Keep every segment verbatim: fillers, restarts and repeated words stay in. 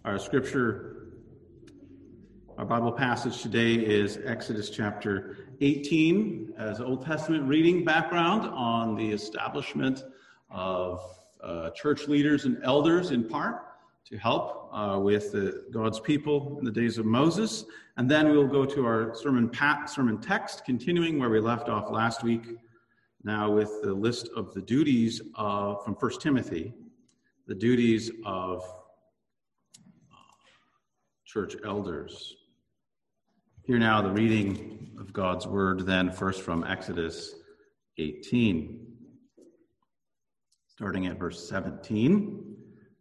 Our scripture, our Bible passage today is Exodus chapter eighteen as Old Testament reading background on the establishment of uh, church leaders and elders in part to help uh, with the, God's people in the days of Moses. And then we'll go to our sermon, pa- sermon text, continuing where we left off last week, now with the list of the duties of, from First Timothy, the duties of church elders. Hear now the reading of God's word, then first from Exodus eighteen, starting at verse seventeen.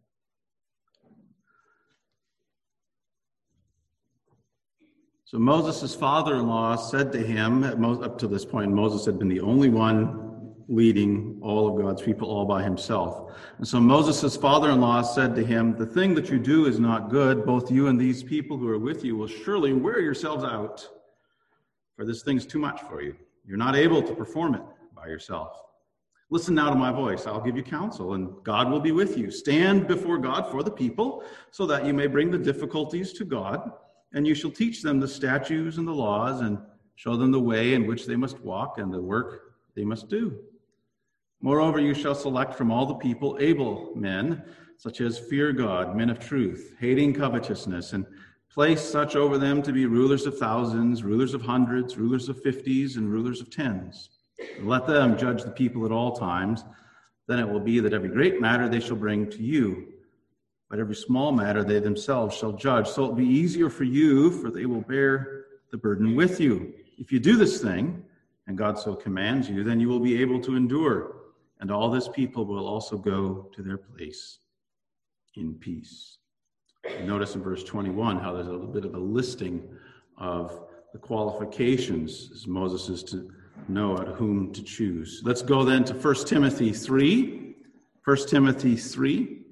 So Moses' father-in-law said to him, up to this point, Moses had been the only one leading all of God's people all by himself. And so Moses' father-in-law said to him, "The thing that you do is not good. Both you and these people who are with you will surely wear yourselves out, for this thing is too much for you. You're not able to perform it by yourself. Listen now to my voice. I'll give you counsel, and God will be with you. Stand before God for the people, so that you may bring the difficulties to God, and you shall teach them the statutes and the laws, and show them the way in which they must walk and the work they must do. Moreover, you shall select from all the people able men, such as fear God, men of truth, hating covetousness, and place such over them to be rulers of thousands, rulers of hundreds, rulers of fifties, and rulers of tens. And let them judge the people at all times. Then it will be that every great matter they shall bring to you, but every small matter they themselves shall judge. So it will be easier for you, for they will bear the burden with you. If you do this thing, and God so commands you, then you will be able to endure. And all this people will also go to their place in peace." You notice in verse twenty-one how there's a little bit of a listing of the qualifications as Moses is to know at whom to choose. Let's go then to First Timothy three. First Timothy three,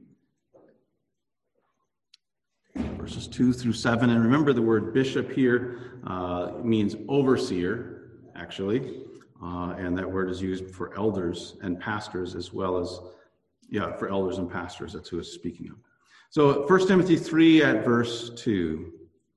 verses two through seven. And remember, the word bishop here uh, means overseer, actually. Uh, and that word is used for elders and pastors as well as, yeah, for elders and pastors. That's who it's speaking of. So First Timothy three at verse two.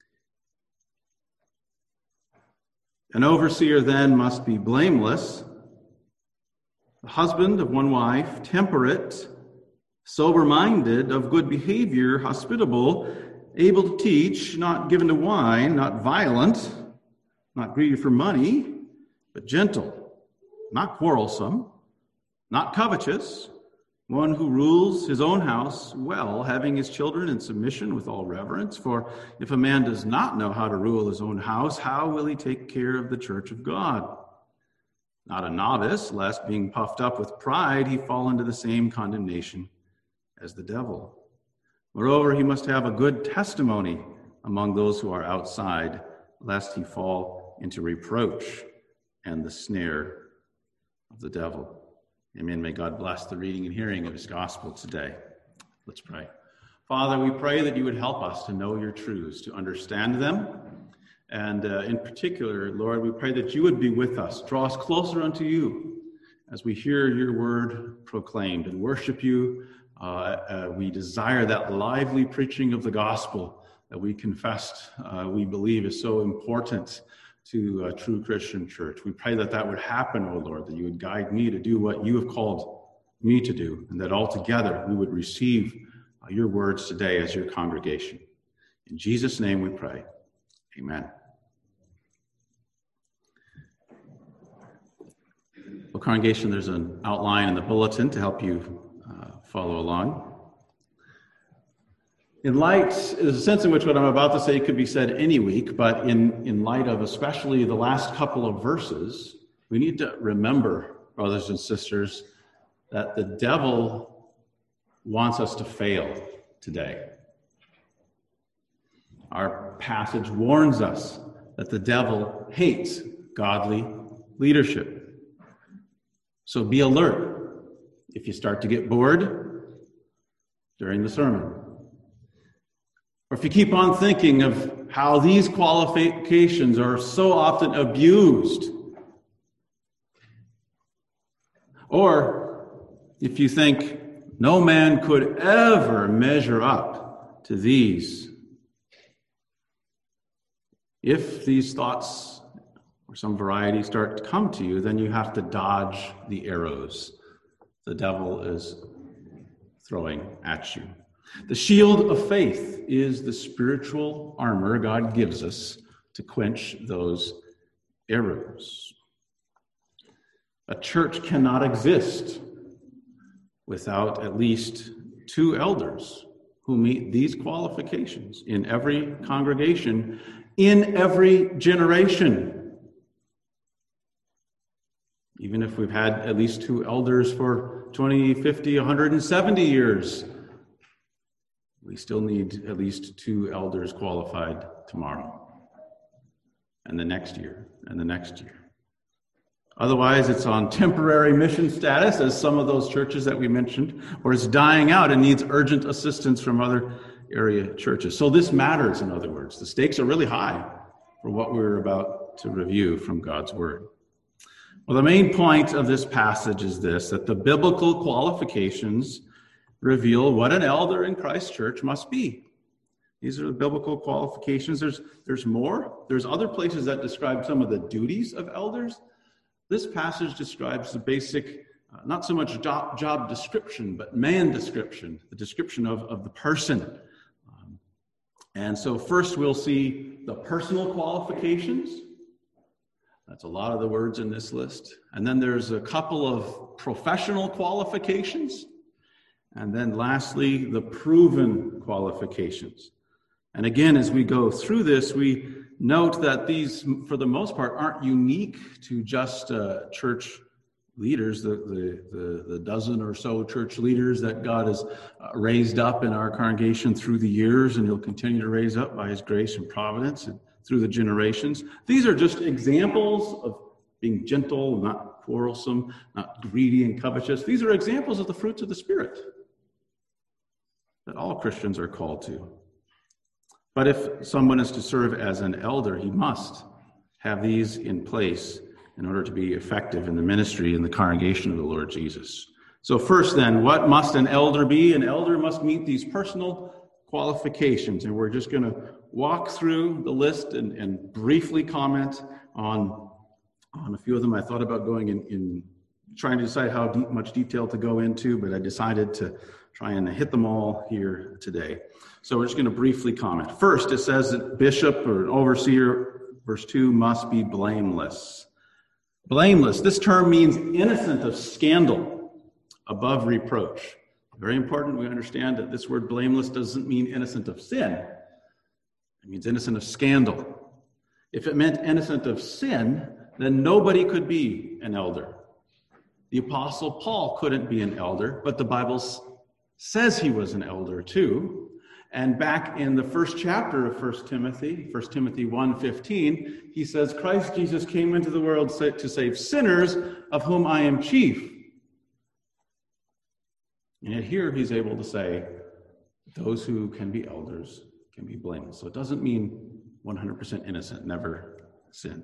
"An overseer then must be blameless, the husband of one wife, temperate, sober-minded, of good behavior, hospitable, able to teach, not given to wine, not violent, not greedy for money, but gentle, not quarrelsome, not covetous, one who rules his own house well, having his children in submission with all reverence. For if a man does not know how to rule his own house, how will he take care of the church of God? Not a novice, lest being puffed up with pride, he fall into the same condemnation as the devil. Moreover, he must have a good testimony among those who are outside, lest he fall into reproach and the snare of the devil." Amen. May God bless the reading and hearing of his gospel today. Let's pray. Father, we pray that you would help us to know your truths, to understand them. And uh, in particular, Lord, we pray that you would be with us, draw us closer unto you as we hear your word proclaimed and worship you. Uh, uh, we desire that lively preaching of the gospel that we confessed uh, we believe is so important to a true Christian church. We pray that that would happen, O Lord, that you would guide me to do what you have called me to do, and that altogether we would receive uh, your words today as your congregation. In Jesus' name we pray. Amen. Well, congregation, there's an outline in the bulletin to help you uh, follow along. In light, there's a sense in which what I'm about to say could be said any week, but in, in light of especially the last couple of verses, we need to remember, brothers and sisters, that the devil wants us to fail today. Our passage warns us that the devil hates godly leadership. So be alert if you start to get bored during the sermon. Or if you keep on thinking of how these qualifications are so often abused. Or if you think no man could ever measure up to these. If these thoughts or some variety start to come to you, then you have to dodge the arrows the devil is throwing at you. The shield of faith is the spiritual armor God gives us to quench those arrows. A church cannot exist without at least two elders who meet these qualifications in every congregation, in every generation. Even if we've had at least two elders for twenty, fifty, one hundred seventy years, we still need at least two elders qualified tomorrow, and the next year, and the next year. Otherwise, it's on temporary mission status, as some of those churches that we mentioned, or it's dying out and needs urgent assistance from other area churches. So this matters, in other words. The stakes are really high for what we're about to review from God's Word. Well, the main point of this passage is this, that the biblical qualifications reveal what an elder in Christ's church must be. These are the biblical qualifications. There's, there's more. There's other places that describe some of the duties of elders. This passage describes the basic, uh, not so much job, job description, but man description, the description of, of the person. Um, and so first we'll see the personal qualifications. That's a lot of the words in this list. And then there's a couple of professional qualifications. And then lastly, the proven qualifications. And again, as we go through this, we note that these, for the most part, aren't unique to just uh, church leaders, the, the, the, the dozen or so church leaders that God has uh, raised up in our congregation through the years, and he'll continue to raise up by his grace and providence and through the generations. These are just examples of being gentle, not quarrelsome, not greedy and covetous. These are examples of the fruits of the Spirit that all Christians are called to. But if someone is to serve as an elder, he must have these in place in order to be effective in the ministry in the congregation of the Lord Jesus. So first then, what must an elder be? An elder must meet these personal qualifications, and we're just going to walk through the list and, and briefly comment on, on a few of them. I thought about going in, in trying to decide how deep, much detail to go into, but I decided to try and hit them all here today. So we're just going to briefly comment. First, it says that bishop or an overseer, verse two, must be blameless. Blameless. This term means innocent of scandal, above reproach. Very important we understand that this word blameless doesn't mean innocent of sin. It means innocent of scandal. If it meant innocent of sin, then nobody could be an elder. The Apostle Paul couldn't be an elder, but the Bible says he was an elder too. And back in the first chapter of First Timothy, First Timothy one fifteen, he says, Christ Jesus came into the world to save sinners, of whom I am chief. And yet here he's able to say, those who can be elders can be blameless. So it doesn't mean one hundred percent innocent, never sinned.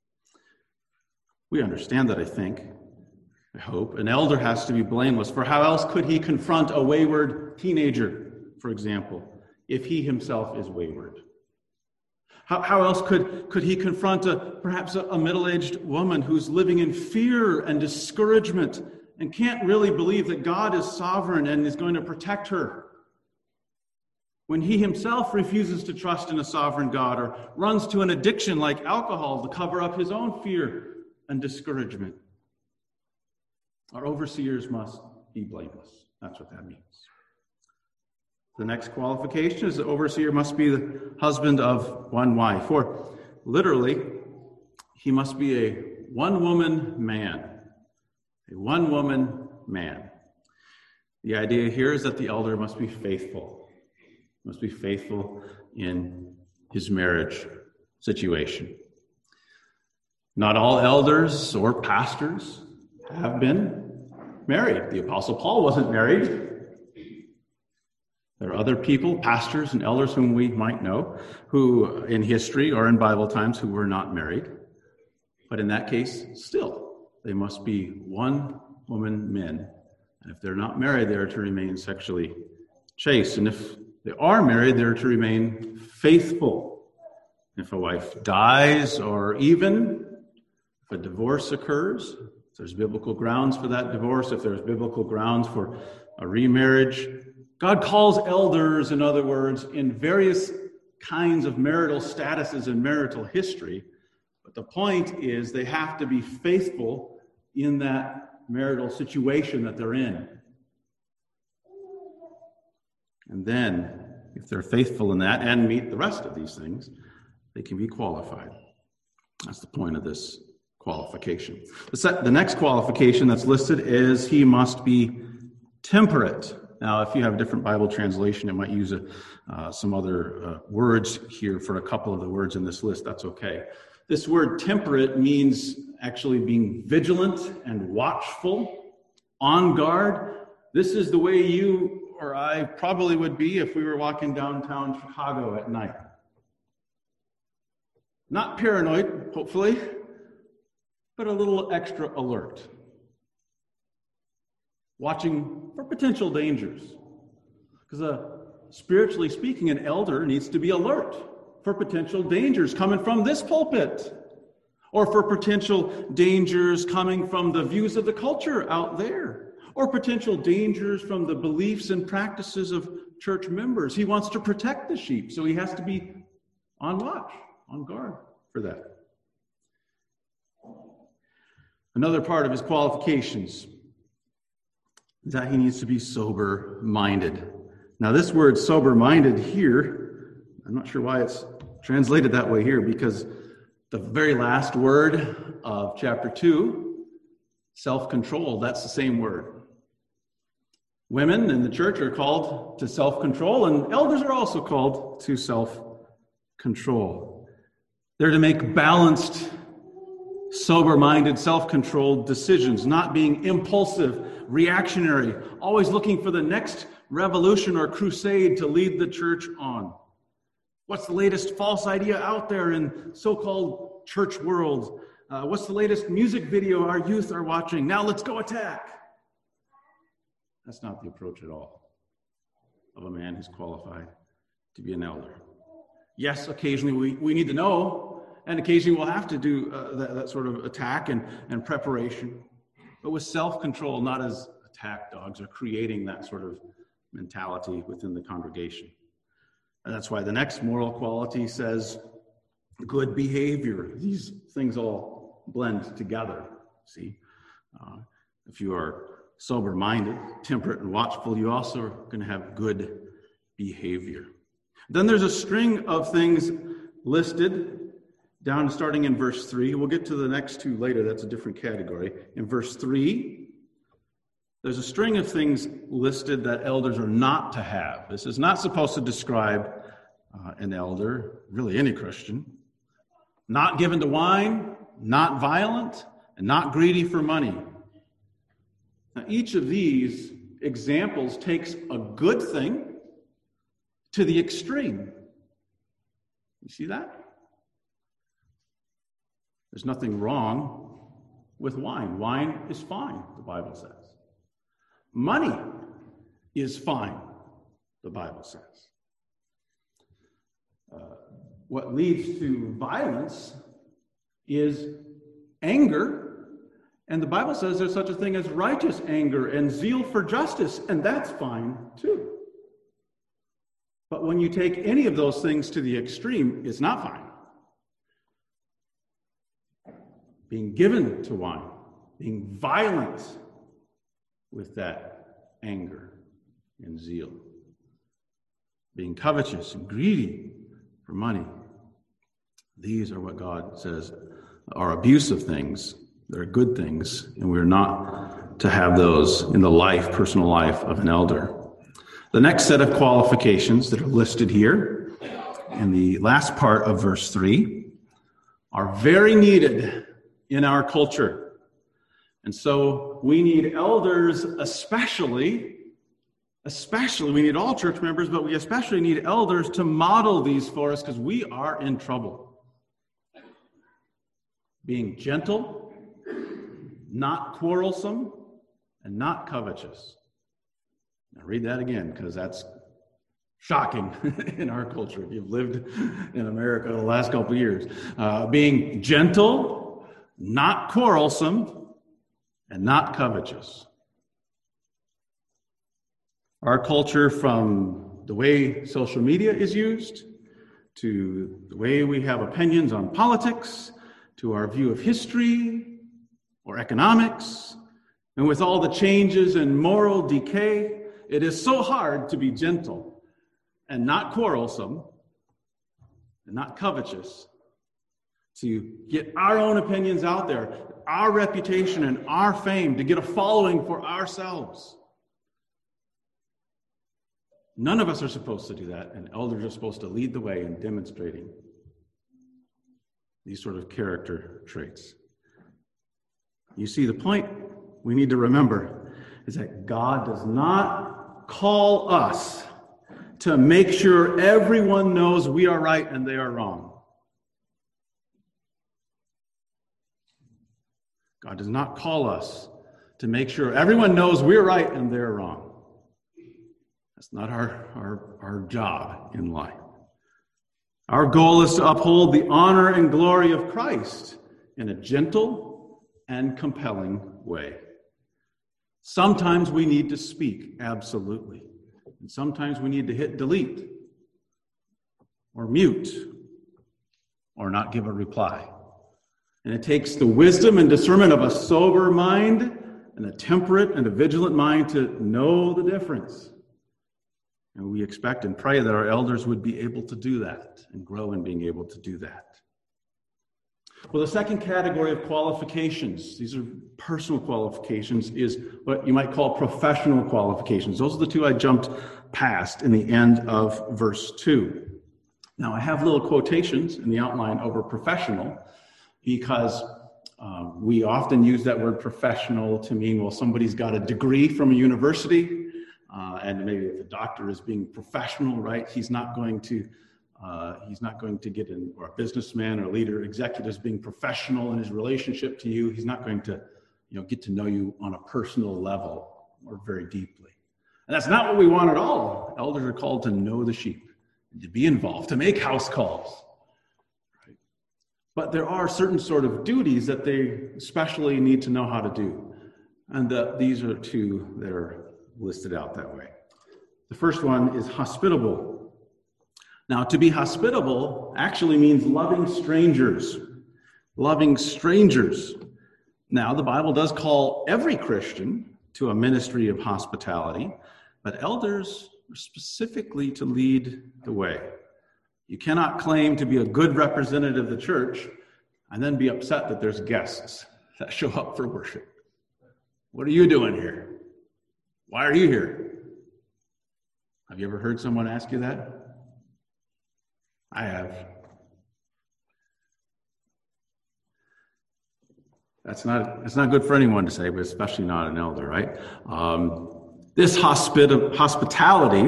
We understand that, I think, I hope. An elder has to be blameless, for how else could he confront a wayward teenager, for example, if he himself is wayward? How, how else could, could he confront a perhaps a, a middle-aged woman who's living in fear and discouragement and can't really believe that God is sovereign and is going to protect her, when he himself refuses to trust in a sovereign God or runs to an addiction like alcohol to cover up his own fear and discouragement? Our overseers must be blameless. That's what that means. The next qualification is the overseer must be the husband of one wife, or literally, he must be a one-woman man. A one-woman man. The idea here is that the elder must be faithful, must be faithful in his marriage situation. Not all elders or pastors have been married. The Apostle Paul wasn't married. There are other people, pastors and elders whom we might know, who in history or in Bible times who were not married. But in that case, still, they must be one-woman men. And if they're not married, they are to remain sexually chaste. And if they are married, they're to remain faithful. If a wife dies, or even if a divorce occurs, if there's biblical grounds for that divorce, if there's biblical grounds for a remarriage, God calls elders, in other words, in various kinds of marital statuses and marital history. But the point is they have to be faithful in that marital situation that they're in. And then, if they're faithful in that and meet the rest of these things, they can be qualified. That's the point of this qualification. The, set, the next qualification that's listed is he must be temperate. Now, if you have a different Bible translation, it might use a, uh, some other uh, words here for a couple of the words in this list. That's okay. This word temperate means actually being vigilant and watchful, on guard. This is the way you or I probably would be if we were walking downtown Chicago at night. Not paranoid, hopefully, but a little extra alert. Watching for potential dangers. Because uh, spiritually speaking, an elder needs to be alert for potential dangers coming from this pulpit, or for potential dangers coming from the views of the culture out there, or potential dangers from the beliefs and practices of church members. He wants to protect the sheep, so he has to be on watch, on guard for that. Another part of his qualifications is that he needs to be sober-minded. Now, this word sober-minded here, I'm not sure why it's translated that way here, because the very last word of chapter two, self-control, that's the same word. Women in the church are called to self-control, and elders are also called to self-control. They're to make balanced, sober-minded, self-controlled decisions, not being impulsive, reactionary, always looking for the next revolution or crusade to lead the church on. What's the latest false idea out there in so-called church world? Uh, what's the latest music video our youth are watching? Now let's go attack. That's not the approach at all of a man who's qualified to be an elder. Yes, occasionally we, we need to know, and occasionally we'll have to do uh, that, that sort of attack and, and preparation, but with self-control, not as attack dogs or creating that sort of mentality within the congregation. And that's why the next moral quality says good behavior. These things all blend together, see? Uh, if you are sober-minded, temperate, and watchful, you also are going to have good behavior. Then there's a string of things listed down starting in verse three. We'll get to the next two later. That's a different category. In verse three, there's a string of things listed that elders are not to have. This is not supposed to describe uh, an elder, really any Christian. Not given to wine, not violent, and not greedy for money. Now, each of these examples takes a good thing to the extreme. You see that? There's nothing wrong with wine. Wine is fine, the Bible says. Money is fine, the Bible says. Uh, what leads to violence is anger. And the Bible says there's such a thing as righteous anger and zeal for justice, and that's fine too. But when you take any of those things to the extreme, it's not fine. Being given to wine, being violent with that anger and zeal, being covetous and greedy for money. These are what God says are abusive things. They're good things, and we're not to have those in the life, personal life of an elder. The next set of qualifications that are listed here in the last part of verse three are very needed in our culture. And so we need elders especially, especially, we need all church members, but we especially need elders to model these for us because we are in trouble. Being gentle, not quarrelsome, and not covetous. Now read that again, because that's shocking in our culture, if you've lived in America the last couple of years. Uh, being gentle, not quarrelsome, and not covetous. Our culture, from the way social media is used, to the way we have opinions on politics, to our view of history or economics, and with all the changes and moral decay, it is so hard to be gentle and not quarrelsome and not covetous, to get our own opinions out there, our reputation and our fame, to get a following for ourselves. None of us are supposed to do that, and elders are supposed to lead the way in demonstrating these sort of character traits. You see, the point we need to remember is that God does not call us to make sure everyone knows we are right and they are wrong. God does not call us to make sure everyone knows we're right and they're wrong. That's not our, our, our job in life. Our goal is to uphold the honor and glory of Christ in a gentle and compelling way. Sometimes we need to speak, absolutely. And sometimes we need to hit delete or mute or not give a reply. And it takes the wisdom and discernment of a sober mind and a temperate and a vigilant mind to know the difference. And we expect and pray that our elders would be able to do that and grow in being able to do that. Well, the second category of qualifications, these are personal qualifications, is what you might call professional qualifications. Those are the two I jumped past in the end of verse two. Now, I have little quotations in the outline over professional because uh, we often use that word professional to mean, well, somebody's got a degree from a university, uh, and maybe if a doctor is being professional, right, he's not going to Uh, he's not going to get in, or a businessman or leader, executives being professional in his relationship to you. He's not going to, you know, get to know you on a personal level or very deeply. And that's not what we want at all. Elders are called to know the sheep, to be involved, to make house calls. Right? But there are certain sort of duties that they especially need to know how to do. And the, these are two that are listed out that way. The first one is hospitable. Now, to be hospitable actually means loving strangers. Loving strangers. Now, the Bible does call every Christian to a ministry of hospitality, but elders are specifically to lead the way. You cannot claim to be a good representative of the church and then be upset that there's guests that show up for worship. What are you doing here? Why are you here? Have you ever heard someone ask you that? I have. That's not that's not good for anyone to say, but especially not an elder, right? Um, this hospit- hospitality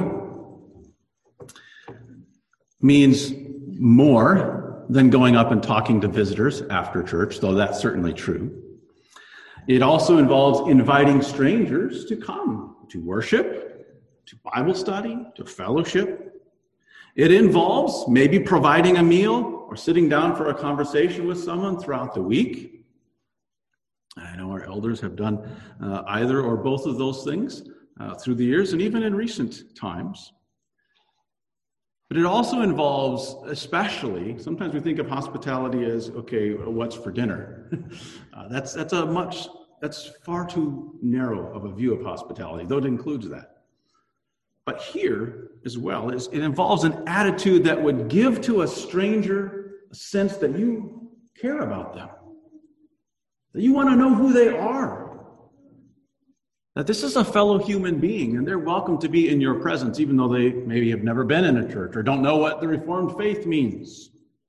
means more than going up and talking to visitors after church, though that's certainly true. It also involves inviting strangers to come to worship, to Bible study, to fellowship. It involves maybe providing a meal or sitting down for a conversation with someone throughout the week. I know our elders have done uh, either or both of those things uh, through the years and even in recent times. But it also involves, especially, sometimes we think of hospitality as, okay, what's for dinner? uh, that's that's a much, that's far too narrow of a view of hospitality, though it includes that. But here, as well, is it involves an attitude that would give to a stranger a sense that you care about them, that you want to know who they are, that this is a fellow human being, and they're welcome to be in your presence, even though they maybe have never been in a church or don't know what the Reformed faith means.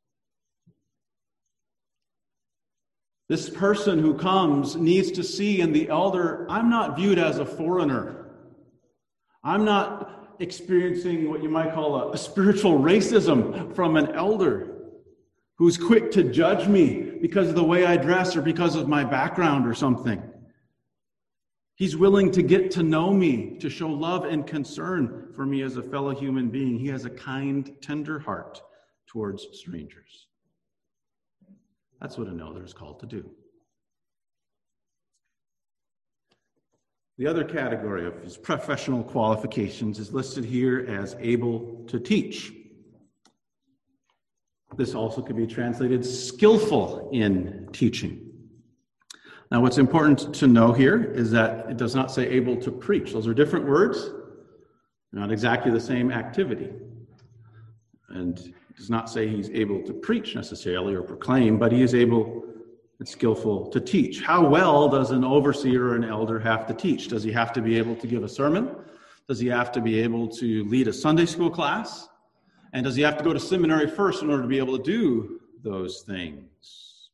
This person who comes needs to see in the elder, I'm not viewed as a foreigner. I'm not experiencing what you might call a, a spiritual racism from an elder who's quick to judge me because of the way I dress or because of my background or something. He's willing to get to know me, to show love and concern for me as a fellow human being. He has a kind, tender heart towards strangers. That's what an elder is called to do. The other category of his professional qualifications is listed here as able to teach. This also could be translated skillful in teaching. Now, what's important to know here is that it does not say able to preach. Those are different words, not exactly the same activity. And it does not say he's able to preach necessarily or proclaim, but he is able and skillful to teach. How well does an overseer or an elder have to teach? Does he have to be able to give a sermon? Does he have to be able to lead a Sunday school class? And does he have to go to seminary first in order to be able to do those things?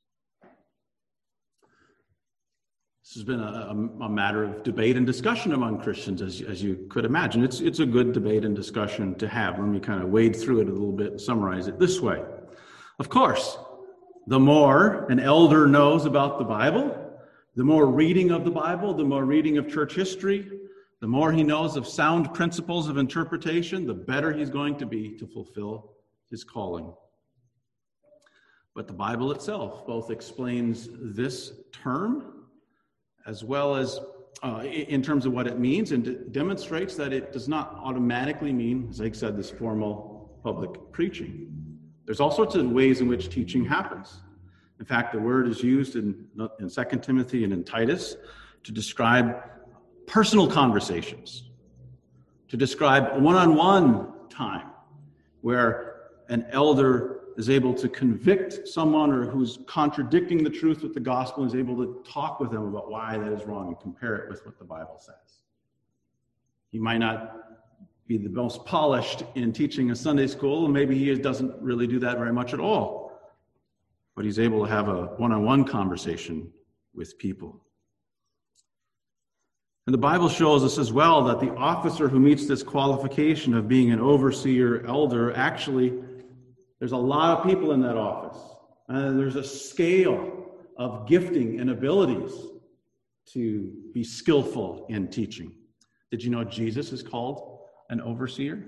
This has been a, a, a matter of debate and discussion among Christians, as, as you could imagine. It's, it's a good debate and discussion to have. Let me kind of wade through it a little bit and summarize it this way. Of course, the more an elder knows about the Bible, the more reading of the Bible, the more reading of church history, the more he knows of sound principles of interpretation, the better he's going to be to fulfill his calling. But the Bible itself both explains this term as well as uh, in terms of what it means, and d- demonstrates that it does not automatically mean, as I said, this formal public preaching. There's all sorts of ways in which teaching happens. In fact, the word is used in, in Second Timothy and in Titus to describe personal conversations, to describe one-on-one time where an elder is able to convict someone or who's contradicting the truth with the gospel and is able to talk with them about why that is wrong and compare it with what the Bible says. He might not be the most polished in teaching a Sunday school, and maybe he doesn't really do that very much at all, but he's able to have a one-on-one conversation with people. And the Bible shows us as well that the officer who meets this qualification of being an overseer, elder, actually, there's a lot of people in that office. And there's a scale of gifting and abilities to be skillful in teaching. Did you know Jesus is called an overseer?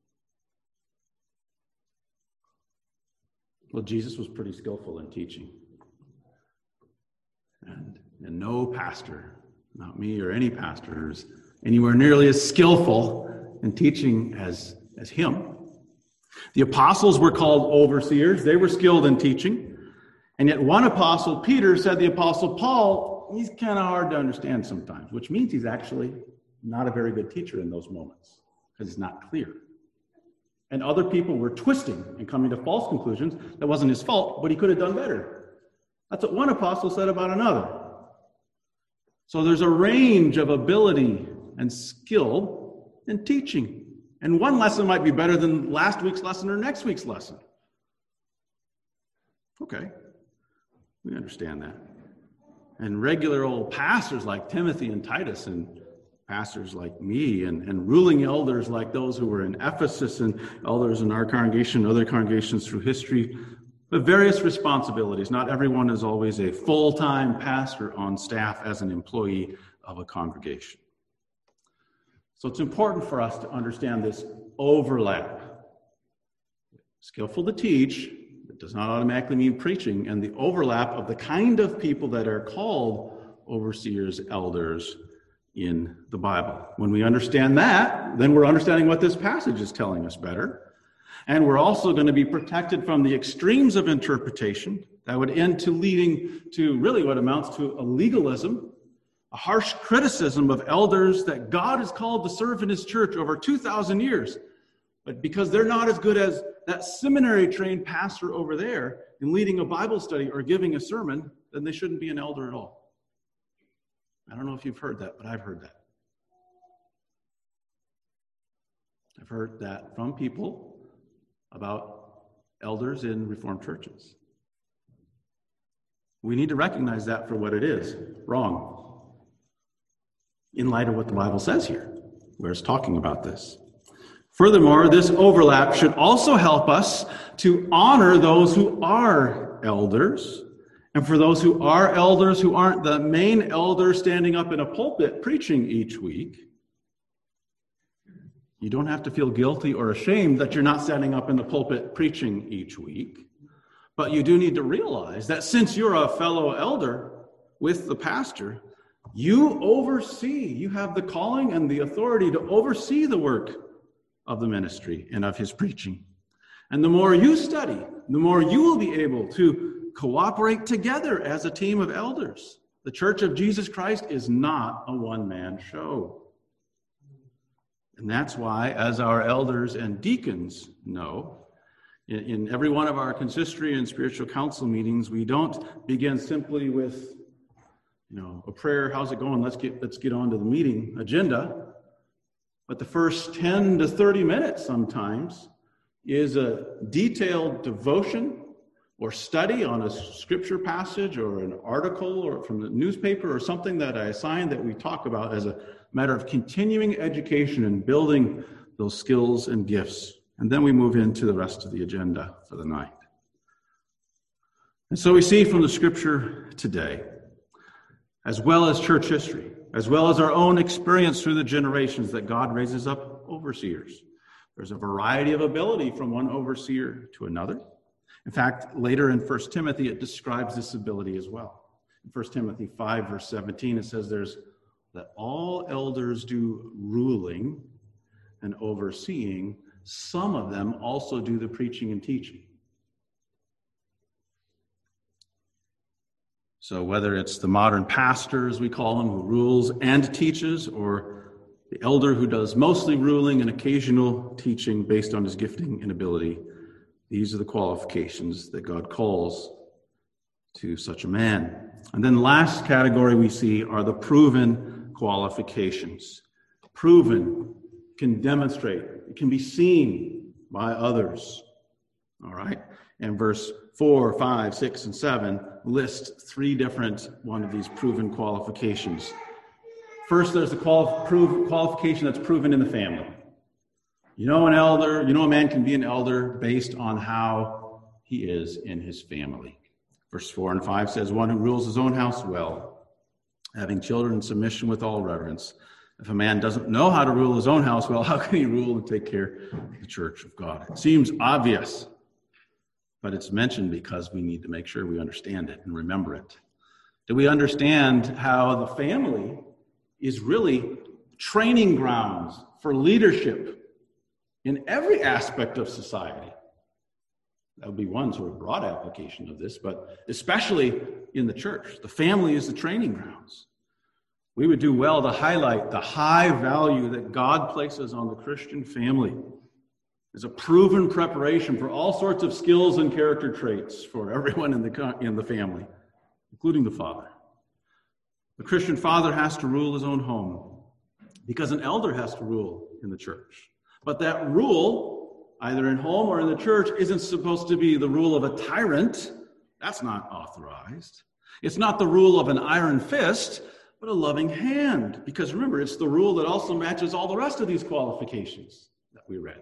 Well, Jesus was pretty skillful in teaching. And, and no pastor, not me or any pastor, is anywhere nearly as skillful in teaching as, as him. The apostles were called overseers. They were skilled in teaching. And yet one apostle, Peter, said the apostle Paul, he's kind of hard to understand sometimes, which means he's actually not a very good teacher in those moments because it's not clear. And other people were twisting and coming to false conclusions. That wasn't his fault, but he could have done better. That's what one apostle said about another. So there's a range of ability and skill in teaching. And one lesson might be better than last week's lesson or next week's lesson. Okay, we understand that. And regular old pastors like Timothy and Titus, and pastors like me, and, and ruling elders like those who were in Ephesus, and elders in our congregation, other congregations through history, but various responsibilities. Not everyone is always a full-time pastor on staff as an employee of a congregation. So it's important for us to understand this overlap. Skillful to teach, it does not automatically mean preaching, and the overlap of the kind of people that are called overseers, elders in the Bible. When we understand that, then we're understanding what this passage is telling us better. And we're also going to be protected from the extremes of interpretation that would end to leading to really what amounts to a legalism, a harsh criticism of elders that God has called to serve in his church over two thousand years. But because they're not as good as that seminary-trained pastor over there in leading a Bible study or giving a sermon, then they shouldn't be an elder at all. I don't know if you've heard that, but I've heard that. I've heard that from people about elders in Reformed churches. We need to recognize that for what it is, wrong, in light of what the Bible says here, where it's talking about this. Furthermore, this overlap should also help us to honor those who are elders And for those who are elders, who aren't the main elder standing up in a pulpit preaching each week, you don't have to feel guilty or ashamed that you're not standing up in the pulpit preaching each week. But you do need to realize that since you're a fellow elder with the pastor, you oversee, you have the calling and the authority to oversee the work of the ministry and of his preaching. And the more you study, the more you will be able to cooperate together as a team of elders. The Church of Jesus Christ is not a one-man show. And that's why, as our elders and deacons know, in, in every one of our consistory and spiritual council meetings, we don't begin simply with, you know, a prayer, how's it going? Let's get let's get on to the meeting agenda. But the first ten to thirty minutes sometimes is a detailed devotion or study on a scripture passage or an article or from the newspaper or something that I assign that we talk about as a matter of continuing education and building those skills and gifts. And then we move into the rest of the agenda for the night. And so we see from the scripture today, as well as church history, as well as our own experience through the generations, that God raises up overseers. There's a variety of ability from one overseer to another. In fact, later in First Timothy, it describes this ability as well. In First Timothy five, verse seventeen, it says there's that all elders do ruling and overseeing. Some of them also do the preaching and teaching. So whether it's the modern pastor, as we call him, who rules and teaches, or the elder who does mostly ruling and occasional teaching based on his gifting and ability, these are the qualifications that God calls to such a man. And then the last category we see are the proven qualifications. Proven, can demonstrate, it can be seen by others. All right? And verse four, five, six, and seven list three different one of these proven qualifications. First, there's the quali- prove, qualification that's proven in the family. You know an elder, you know a man can be an elder based on how he is in his family. Verse four and five says, one who rules his own house well, having children in submission with all reverence. If a man doesn't know how to rule his own house well, how can he rule and take care of the church of God? It seems obvious, but it's mentioned because we need to make sure we understand it and remember it. Do we understand how the family is really training grounds for leadership in every aspect of society? That would be one sort of broad application of this, but especially in the church. The family is the training grounds. We would do well to highlight the high value that God places on the Christian family as a proven preparation for all sorts of skills and character traits for everyone in the, in the family, including the father. The Christian father has to rule his own home because an elder has to rule in the church. But that rule, either in home or in the church, isn't supposed to be the rule of a tyrant. That's not authorized. It's not the rule of an iron fist, but a loving hand. Because remember, it's the rule that also matches all the rest of these qualifications that we read.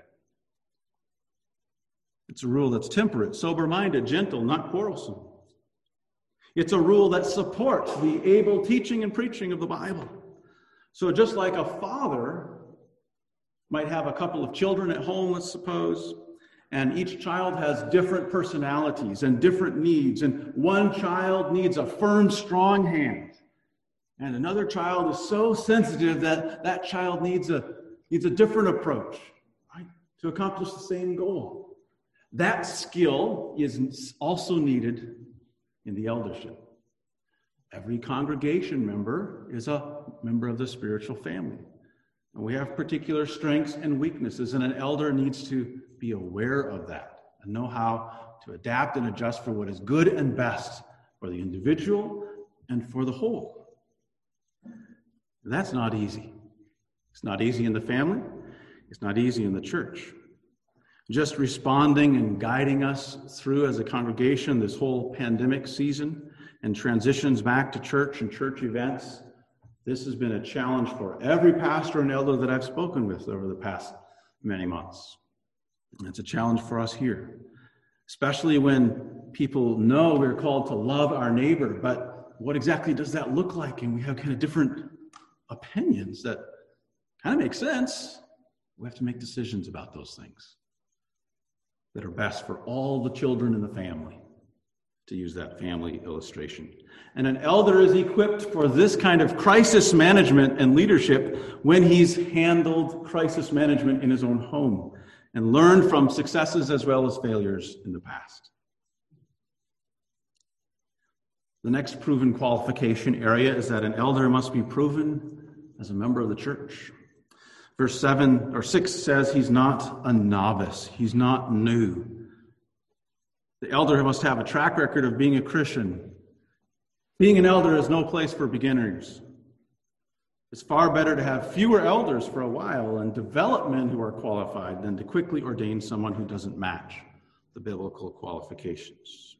It's a rule that's temperate, sober-minded, gentle, not quarrelsome. It's a rule that supports the able teaching and preaching of the Bible. So just like a father might have a couple of children at home, let's suppose, and each child has different personalities and different needs, and one child needs a firm, strong hand, and another child is so sensitive that that child needs a, needs a different approach, right, to accomplish the same goal. That skill is also needed in the eldership. Every congregation member is a member of the spiritual family. And we have particular strengths and weaknesses, and an elder needs to be aware of that and know how to adapt and adjust for what is good and best for the individual and for the whole. And that's not easy. It's not easy in the family. It's not easy in the church. Just responding and guiding us through as a congregation this whole pandemic season and transitions back to church and church events, this has been a challenge for every pastor and elder that I've spoken with over the past many months. And it's a challenge for us here, especially when people know we're called to love our neighbor, but what exactly does that look like? And we have kind of different opinions that kind of make sense. We have to make decisions about those things that are best for all the children in the family, to use that family illustration. And an elder is equipped for this kind of crisis management and leadership when he's handled crisis management in his own home and learned from successes as well as failures in the past. The next proven qualification area is that an elder must be proven as a member of the church. Verse seven or six says he's not a novice. He's not new. The elder must have a track record of being a Christian. Being an elder is no place for beginners. It's far better to have fewer elders for a while and develop men who are qualified than to quickly ordain someone who doesn't match the biblical qualifications.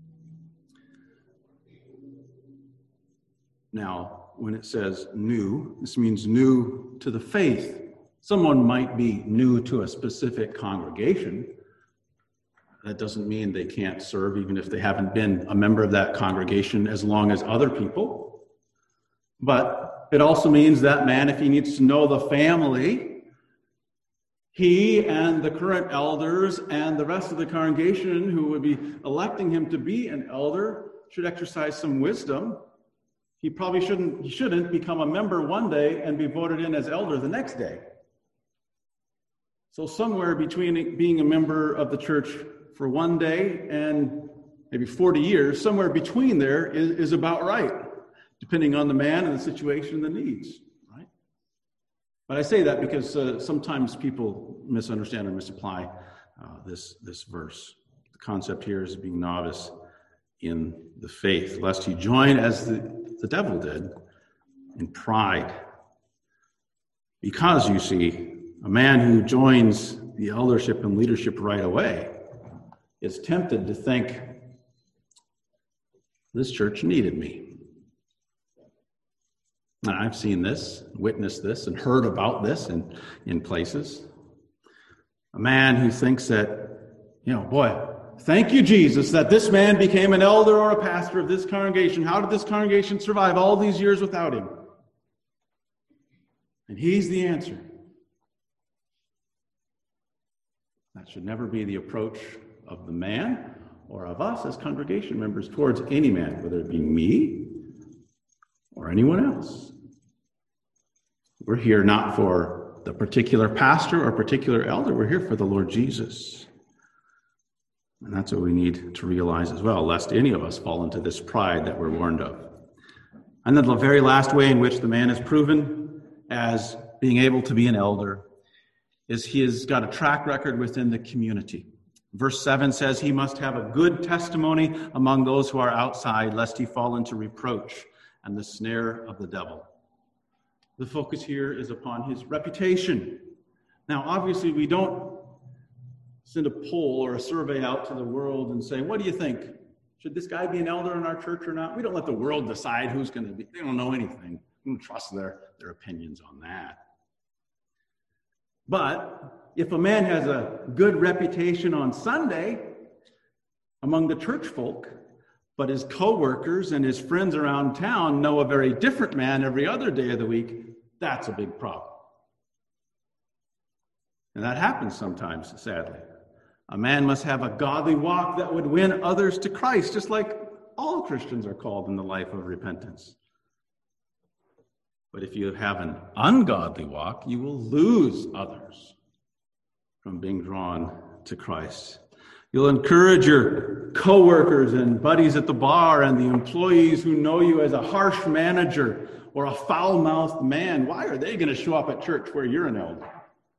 Now, when it says new, this means new to the faith. Someone might be new to a specific congregation. That doesn't mean they can't serve, even if they haven't been a member of that congregation as long as other people. But it also means that man, if he needs to know the family, he and the current elders and the rest of the congregation who would be electing him to be an elder should exercise some wisdom. He probably shouldn't, he shouldn't become a member one day and be voted in as elder the next day. So somewhere between being a member of the church for one day and maybe forty years, somewhere between there is, is about right, depending on the man and the situation and the needs, right? But I say that because uh, sometimes people misunderstand or misapply uh, this, this verse. The concept here is being novice in the faith, lest he join as the, the devil did in pride. Because, you see, a man who joins the eldership and leadership right away is tempted to think, this church needed me. And I've seen this, witnessed this, and heard about this in, in places. A man who thinks that, you know, boy, thank you, Jesus, that this man became an elder or a pastor of this congregation. How did this congregation survive all these years without him? And he's the answer. That should never be the approach of the man or of us as congregation members towards any man, whether it be me or anyone else. We're here not for the particular pastor or particular elder. We're here for the Lord Jesus. And that's what we need to realize as well, lest any of us fall into this pride that we're warned of. And then the very last way in which the man is proven as being able to be an elder is he has got a track record within the community. Verse seven says he must have a good testimony among those who are outside, lest he fall into reproach and the snare of the devil. The focus here is upon his reputation. Now, obviously, we don't send a poll or a survey out to the world and say, what do you think? Should this guy be an elder in our church or not? We don't let the world decide who's going to be. They don't know anything. We don't trust their, their opinions on that. But if a man has a good reputation on Sunday among the church folk, but his co-workers and his friends around town know a very different man every other day of the week, that's a big problem. And that happens sometimes, sadly. A man must have a godly walk that would win others to Christ, just like all Christians are called in the life of repentance. But if you have an ungodly walk, you will lose others from being drawn to Christ. You'll encourage your co-workers and buddies at the bar and the employees who know you as a harsh manager or a foul-mouthed man. Why are they going to show up at church where you're an elder?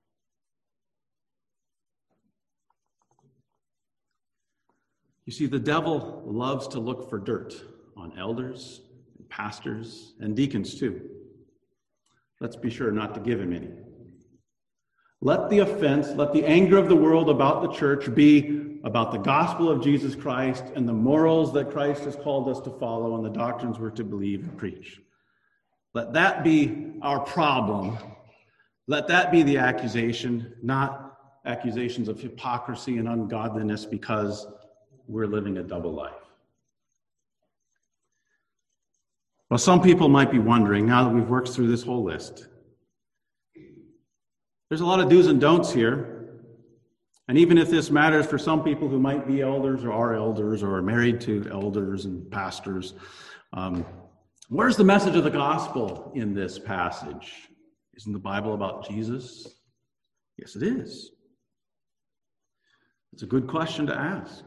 You see, the devil loves to look for dirt on elders, and pastors, and deacons too. Let's be sure not to give him any. Let the offense, let the anger of the world about the church be about the gospel of Jesus Christ and the morals that Christ has called us to follow and the doctrines we're to believe and preach. Let that be our problem. Let that be the accusation, not accusations of hypocrisy and ungodliness because we're living a double life. Well, some people might be wondering, now that we've worked through this whole list, there's a lot of do's and don'ts here. And even if this matters for some people who might be elders or are elders or are married to elders and pastors, um, where's the message of the gospel in this passage? Isn't the Bible about Jesus? Yes, it is. It's a good question to ask.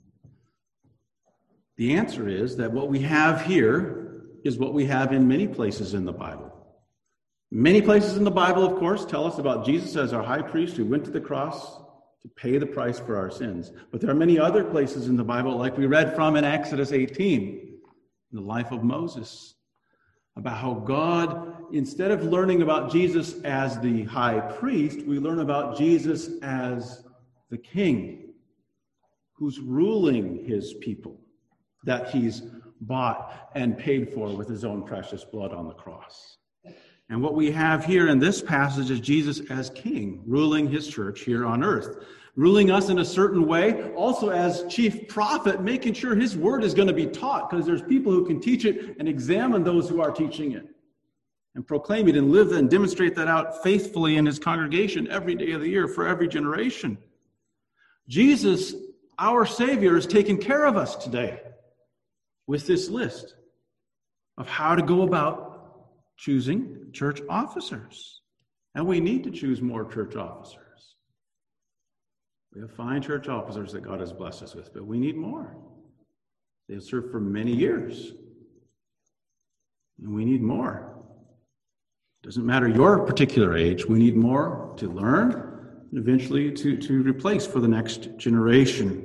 The answer is that what we have here is what we have in many places in the Bible. Many places in the Bible, of course, tell us about Jesus as our high priest who went to the cross to pay the price for our sins. But there are many other places in the Bible, like we read from in Exodus eighteen, in the life of Moses, about how God, instead of learning about Jesus as the high priest, we learn about Jesus as the king who's ruling his people, that he's bought and paid for with his own precious blood on the cross. And what we have here in this passage is Jesus as king, ruling his church here on earth, ruling us in a certain way, also as chief prophet, making sure his word is going to be taught, because there's people who can teach it and examine those who are teaching it and proclaim it and live and demonstrate that out faithfully in his congregation every day of the year for every generation. Jesus, our Savior, is taking care of us today with this list of how to go about choosing church officers. And we need to choose more church officers. We have fine church officers that God has blessed us with, but we need more. They have served for many years. And we need more. It doesn't matter your particular age. We need more to learn and eventually to, to replace for the next generation.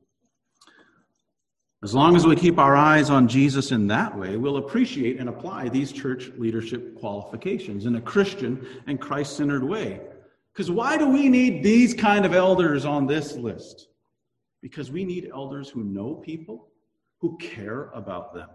As long as we keep our eyes on Jesus in that way, we'll appreciate and apply these church leadership qualifications in a Christian and Christ-centered way. Because why do we need these kind of elders on this list? Because we need elders who know people, who care about them.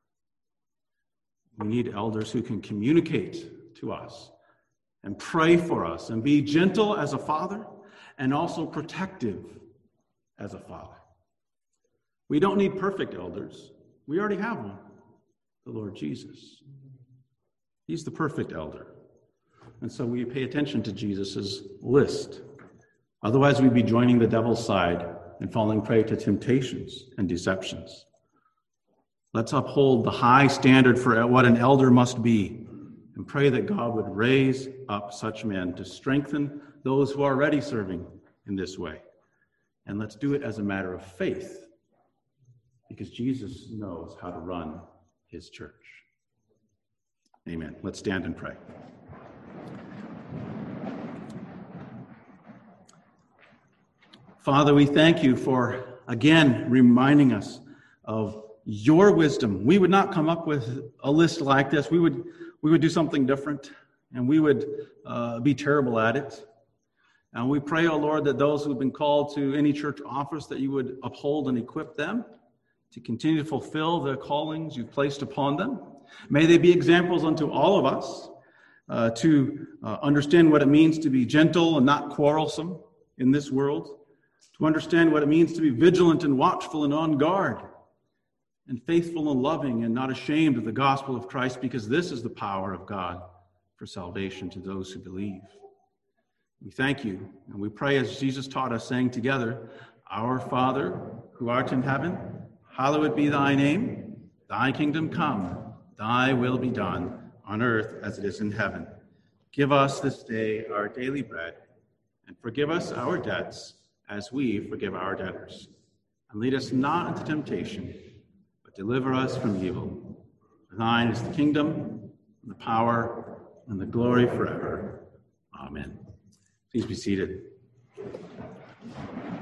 We need elders who can communicate to us and pray for us and be gentle as a father and also protective as a father. We don't need perfect elders. We already have one, the Lord Jesus. He's the perfect elder. And so we pay attention to Jesus' list. Otherwise, we'd be joining the devil's side and falling prey to temptations and deceptions. Let's uphold the high standard for what an elder must be and pray that God would raise up such men to strengthen those who are already serving in this way. And let's do it as a matter of faith, because Jesus knows how to run his church. Amen. Let's stand and pray. Father, we thank you for, again, reminding us of your wisdom. We would not come up with a list like this. We would, we would do something different, and we would uh, be terrible at it. And we pray, O Lord, that those who have been called to any church office, that you would uphold and equip them to continue to fulfill the callings you've placed upon them. May they be examples unto all of us uh, to uh, understand what it means to be gentle and not quarrelsome in this world, to understand what it means to be vigilant and watchful and on guard, and faithful and loving and not ashamed of the gospel of Christ, because this is the power of God for salvation to those who believe. We thank you, and we pray as Jesus taught us, saying together, Our Father, who art in heaven, hallowed be thy name. Thy kingdom come, thy will be done, on earth as it is in heaven. Give us this day our daily bread, and forgive us our debts as we forgive our debtors. And lead us not into temptation, but deliver us from evil. For thine is the kingdom, and the power, and the glory forever. Amen. Please be seated.